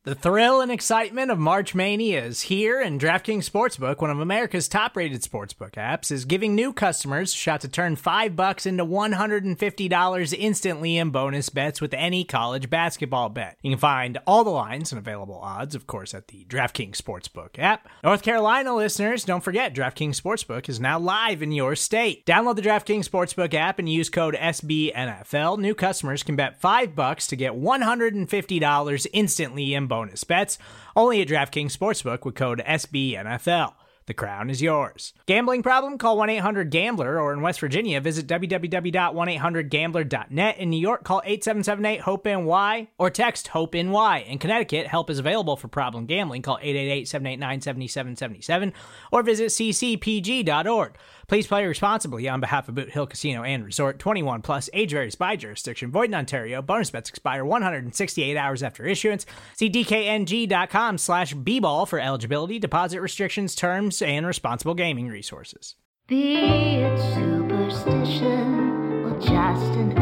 The thrill and excitement of March Mania is here, and DraftKings Sportsbook, one of America's top-rated sportsbook apps, is giving new customers a shot to turn $5 into $150 instantly in bonus bets with any college basketball bet. You can find all the lines and available odds, of course, at the DraftKings Sportsbook app. North Carolina listeners, don't forget, DraftKings Sportsbook is now live in your state. Download the DraftKings Sportsbook app and use code SBNFL. New customers can bet $5 to get $150 instantly in bonus bets, only at DraftKings Sportsbook with code SBNFL. The crown is yours. Gambling problem? Call 1-800-GAMBLER, or in West Virginia, visit www.1800gambler.net. In New York, call 877-8-HOPE-NY or text HOPE-NY. In Connecticut, help is available for problem gambling. Call 888-789-7777 or visit ccpg.org. Please play responsibly on behalf of Boot Hill Casino and Resort. 21 plus, age varies by jurisdiction. Void in Ontario. Bonus bets expire 168 hours after issuance. See dkng.com/bball for eligibility, deposit restrictions, terms, and responsible gaming resources. Be it superstition or just an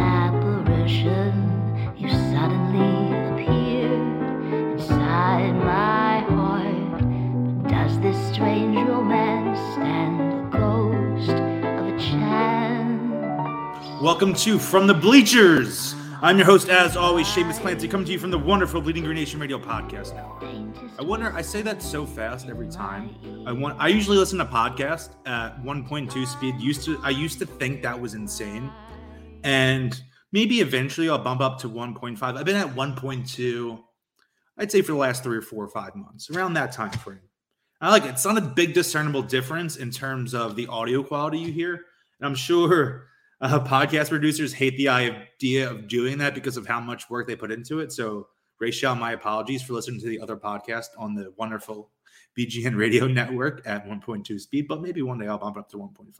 apparition, you suddenly appeared inside my heart. But does this strange romance stand the ghost of a chance? Welcome to From the Bleachers. I'm your host, as always, Seamus Clancy, coming to you from the wonderful Bleeding Green Nation Radio Podcast Network. I say that so fast every time. I usually listen to podcasts at 1.2 speed. I used to think that was insane. And maybe eventually I'll bump up to 1.5. I've been at 1.2, I'd say for the last 3 or 4 or 5 months, around that time frame. I like it. It's not a big discernible difference in terms of the audio quality you hear. And I'm sure podcast producers hate the idea of doing that because of how much work they put into it. So, Rachel, my apologies for listening to the other podcast on the wonderful BGN Radio Network at 1.2 speed, but maybe one day I'll bump it up to 1.5.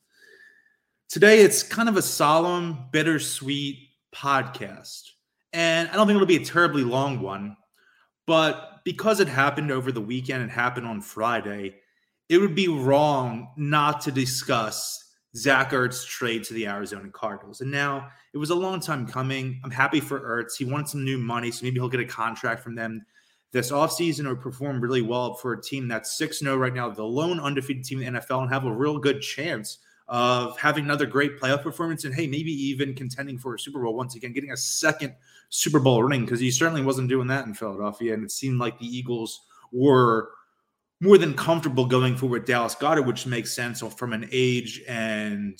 Today, it's kind of a solemn, bittersweet podcast. And I don't think it'll be a terribly long one, but because it happened over the weekend and happened on Friday, it would be wrong not to discuss Zach Ertz trade to the Arizona Cardinals. And now, it was a long time coming. I'm happy for Ertz. He wanted some new money, so maybe he'll get a contract from them this offseason or perform really well for a team that's 6-0 right now, the lone undefeated team in the NFL, and have a real good chance of having another great playoff performance and, hey, maybe even contending for a Super Bowl once again, getting a second Super Bowl ring, because he certainly wasn't doing that in Philadelphia, and it seemed like the Eagles were more than comfortable going forward with Dallas Goedert, which makes sense from an age and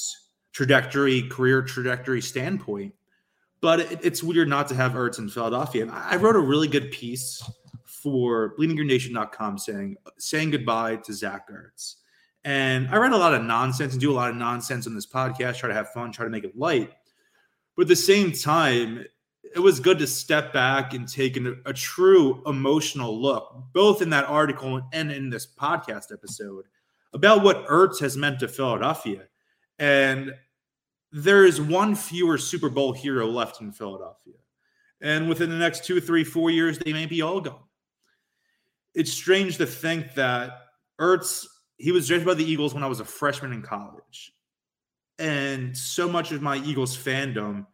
career trajectory standpoint. But it's weird not to have Ertz in Philadelphia. And I wrote a really good piece for BleedingGreenNation.com saying goodbye to Zach Ertz. And I read a lot of nonsense and do a lot of nonsense on this podcast, try to have fun, try to make it light. But at the same time, it was good to step back and take a true emotional look, both in that article and in this podcast episode, about what Ertz has meant to Philadelphia. And there is one fewer Super Bowl hero left in Philadelphia. And within the next 2, 3, 4 years, they may be all gone. It's strange to think that Ertz, he was drafted by the Eagles when I was a freshman in college. And so much of my Eagles fandom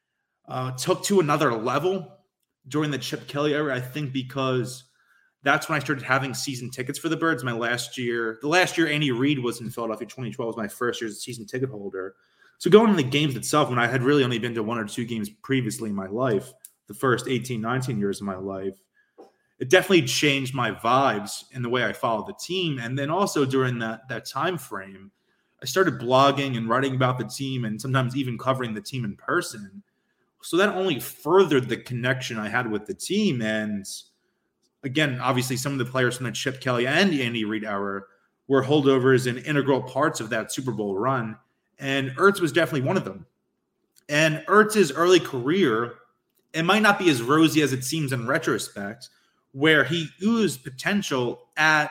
took to another level during the Chip Kelly era, I think, because that's when I started having season tickets for the Birds. The last year Andy Reid was in Philadelphia, 2012 was my first year as a season ticket holder. So going to the games itself, when I had really only been to 1 or 2 games previously in my life, the first 18, 19 years of my life, it definitely changed my vibes in the way I followed the team. And then also during that time frame, I started blogging and writing about the team and sometimes even covering the team in person. So that only furthered the connection I had with the team. And again, obviously some of the players from the Chip Kelly and the Andy Reid era were holdovers and integral parts of that Super Bowl run. And Ertz was definitely one of them. And Ertz's early career, it might not be as rosy as it seems in retrospect, where he oozed potential out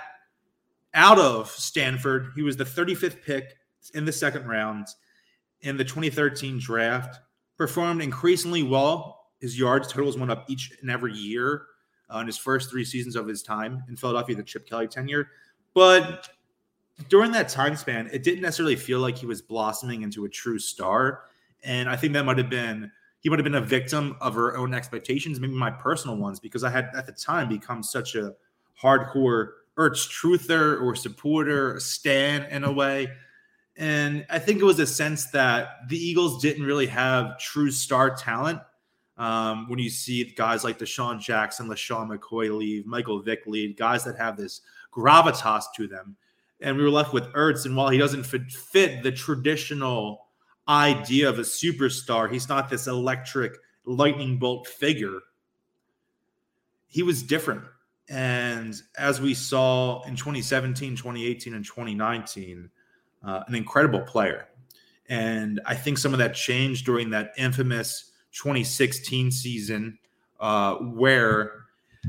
of Stanford. He was the 35th pick in the second round in the 2013 draft. Performed increasingly well. His yards totals went up each and every year in his first 3 seasons of his time in Philadelphia, the Chip Kelly tenure. But during that time span, it didn't necessarily feel like he was blossoming into a true star. And I think that might have been he would have been a victim of her own expectations, maybe my personal ones, because I had at the time become such a hardcore Ertz truther or supporter, a stan in a way. And I think it was a sense that the Eagles didn't really have true star talent. When you see guys like Deshaun Jackson, LaShawn McCoy leave, Michael Vick leave, guys that have this gravitas to them. And we were left with Ertz. And while he doesn't fit the traditional idea of a superstar, he's not this electric lightning bolt figure. He was different. And as we saw in 2017, 2018, and 2019, an incredible player. And I think some of that changed during that infamous 2016 season where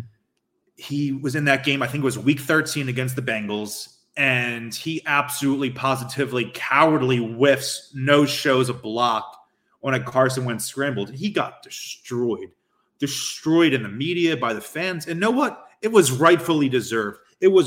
he was in that game. I think it was week 13 against the Bengals. And he absolutely, positively, cowardly whiffs, no-shows a block on a Carson Wentz scrambled. He got destroyed in the media by the fans. And know what? It was rightfully deserved.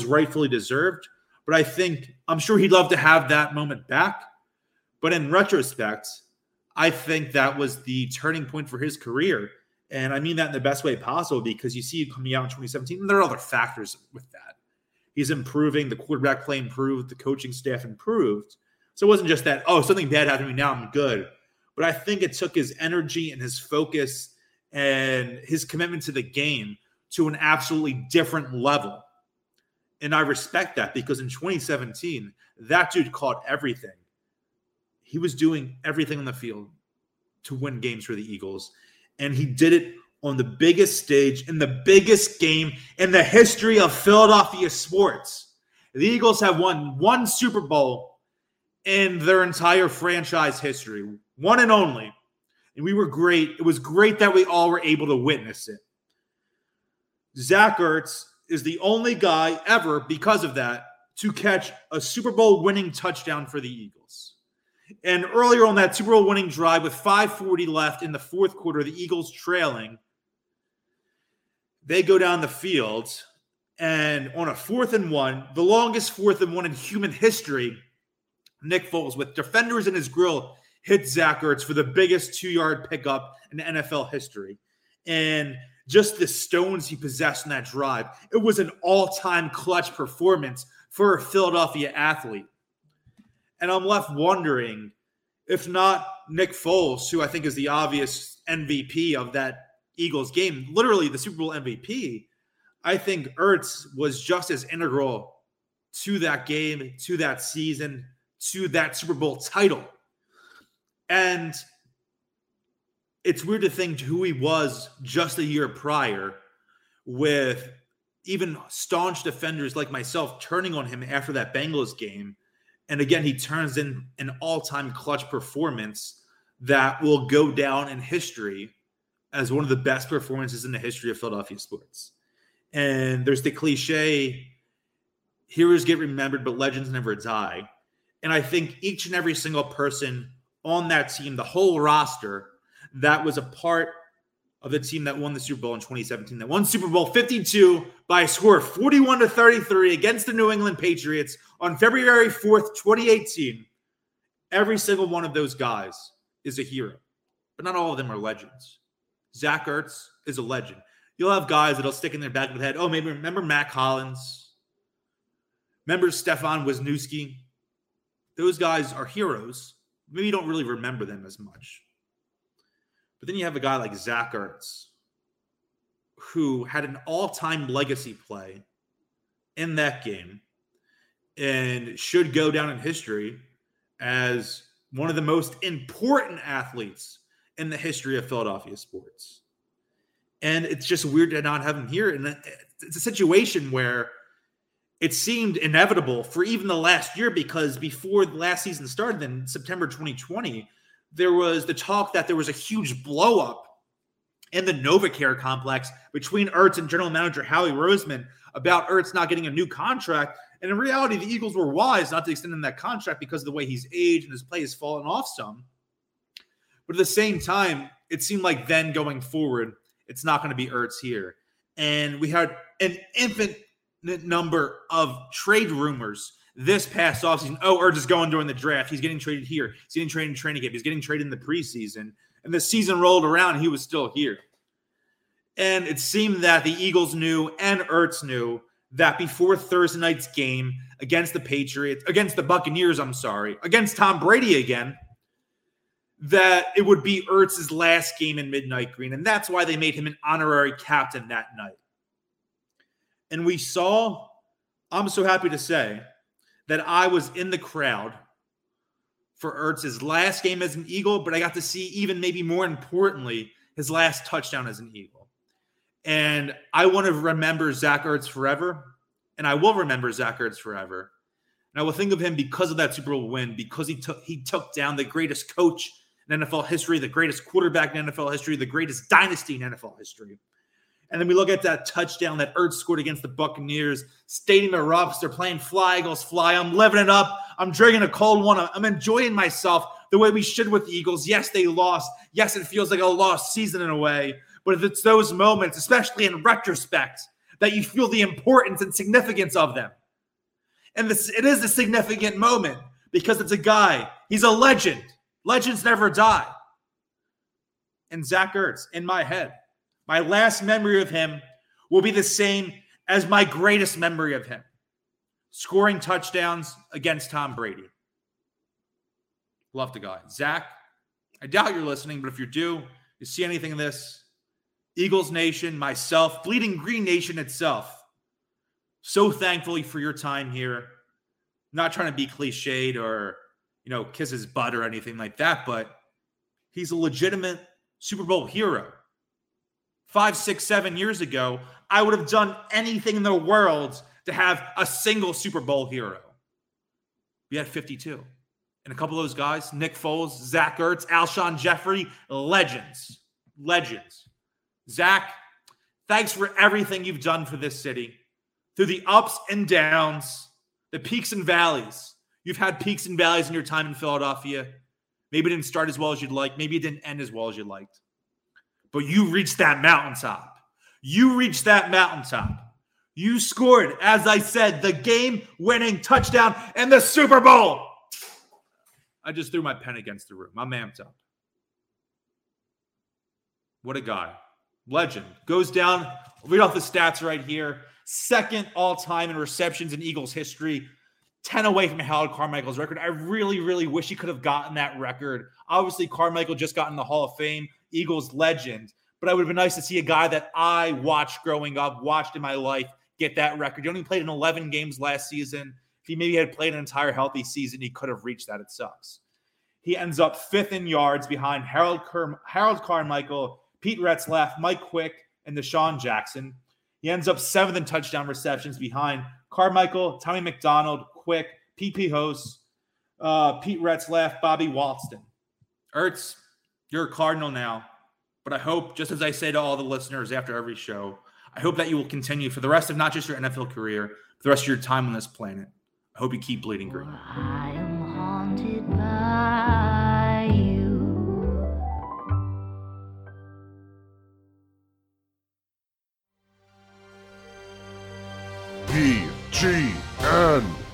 But I'm sure he'd love to have that moment back. But in retrospect, I think that was the turning point for his career. And I mean that in the best way possible, because you see him coming out in 2017, and there are other factors with that. He's improving. The quarterback play improved. The coaching staff improved. So it wasn't just that, something bad happened to me, now I'm good. But I think it took his energy and his focus and his commitment to the game to an absolutely different level. And I respect that, because in 2017, that dude caught everything. He was doing everything on the field to win games for the Eagles. And he did it on the biggest stage in the biggest game in the history of Philadelphia sports. The Eagles have won one Super Bowl in their entire franchise history, one and only. And we were great. It was great that we all were able to witness it. Zach Ertz is the only guy ever, because of that, to catch a Super Bowl winning touchdown for the Eagles. And earlier on that Super Bowl winning drive, with 5:40 left in the fourth quarter, the Eagles trailing, they go down the field, and on a 4th and 1, the longest 4th and 1 in human history, Nick Foles, with defenders in his grill, hits Zach Ertz for the biggest 2-yard pickup in NFL history. And just the stones he possessed in that drive, it was an all-time clutch performance for a Philadelphia athlete. And I'm left wondering, if not Nick Foles, who I think is the obvious MVP of that Eagles game, literally the Super Bowl MVP, I think Ertz was just as integral to that game, to that season, to that Super Bowl title. And it's weird to think who he was just a year prior, with even staunch defenders like myself turning on him after that Bengals game. And again, he turns in an all-time clutch performance that will go down in history as one of the best performances in the history of Philadelphia sports. And there's the cliche, heroes get remembered, but legends never die. And I think each and every single person on that team, the whole roster, that was a part of the team that won the Super Bowl in 2017, that won Super Bowl 52 by a score of 41-33 against the New England Patriots on February 4th, 2018. Every single one of those guys is a hero, but not all of them are legends. Zach Ertz is a legend. You'll have guys that'll stick in their back of the head. Oh, maybe remember Matt Collins? Remember Stefan Wisniewski? Those guys are heroes. Maybe you don't really remember them as much. But then you have a guy like Zach Ertz, who had an all-time legacy play in that game and should go down in history as one of the most important athletes in the history of Philadelphia sports. And it's just weird to not have him here. And it's a situation where it seemed inevitable for even the last year, because before the last season started in September 2020, there was the talk that there was a huge blow-up in the NovaCare complex between Ertz and general manager Howie Roseman about Ertz not getting a new contract. And in reality, the Eagles were wise not to extend him that contract because of the way he's aged and his play has fallen off some. But at the same time, it seemed like then going forward, it's not going to be Ertz here. And we had an infinite number of trade rumors this past offseason. Oh, Ertz is going during the draft. He's getting traded here. He's getting traded in training camp. He's getting traded in the preseason. And the season rolled around, and he was still here. And it seemed that the Eagles knew and Ertz knew that before Thursday night's game against the Buccaneers, against Tom Brady again, that it would be Ertz's last game in Midnight Green. And that's why they made him an honorary captain that night. And we saw, I'm so happy to say, that I was in the crowd for Ertz's last game as an Eagle, but I got to see, even maybe more importantly, his last touchdown as an Eagle. And I want to remember Zach Ertz forever, and I will remember Zach Ertz forever. And I will think of him because of that Super Bowl win, because he took down the greatest coach in NFL history, the greatest quarterback in NFL history, the greatest dynasty in NFL history. And then we look at that touchdown that Ertz scored against the Buccaneers. Stadium erupts. They're playing Fly, Eagles, Fly. I'm living it up. I'm drinking a cold one. I'm enjoying myself the way we should with the Eagles. Yes, they lost. Yes, it feels like a lost season in a way. But if it's those moments, especially in retrospect, that you feel the importance and significance of them. And it is a significant moment because it's a guy. He's a legend. Legends never die. And Zach Ertz, in my head, my last memory of him will be the same as my greatest memory of him. Scoring touchdowns against Tom Brady. Love the guy. Zach, I doubt you're listening, but if you do, you see anything of this, Eagles Nation, myself, Bleeding Green Nation itself, so thankfully for your time here. I'm not trying to be cliched or, kiss his butt or anything like that, but he's a legitimate Super Bowl hero. 5, 6, 7 years ago, I would have done anything in the world to have a single Super Bowl hero. We had 52. And a couple of those guys, Nick Foles, Zach Ertz, Alshon Jeffrey, legends. Legends. Zach, thanks for everything you've done for this city. Through the ups and downs, the peaks and valleys. You've had peaks and valleys in your time in Philadelphia. Maybe it didn't start as well as you'd like. Maybe it didn't end as well as you'd liked. But you reached that mountaintop. You reached that mountaintop. You scored, as I said, the game-winning touchdown in the Super Bowl. I just threw my pen against the room. I'm amped up. What a guy. Legend. Goes down, read off the stats right here. Second all-time in receptions in Eagles history. 10 away from Harold Carmichael's record. I really, really wish he could have gotten that record. Obviously, Carmichael just got in the Hall of Fame. Eagles legend. But it would have been nice to see a guy that I watched growing up, watched in my life, get that record. He only played in 11 games last season. If he maybe had played an entire healthy season, he could have reached that. It sucks. He ends up 5th in yards behind Harold Carmichael, Pete Retzlaff, Mike Quick, and Deshaun Jackson. He ends up 7th in touchdown receptions behind Carmichael, Tommy McDonald, Quick, P.P. Host, Pete Retzlaff, Bobby Walston. Ertz, you're a Cardinal now, but I hope, just as I say to all the listeners after every show, I hope that you will continue for the rest of not just your NFL career, but the rest of your time on this planet. I hope you keep bleeding green. I am haunted by you. BGN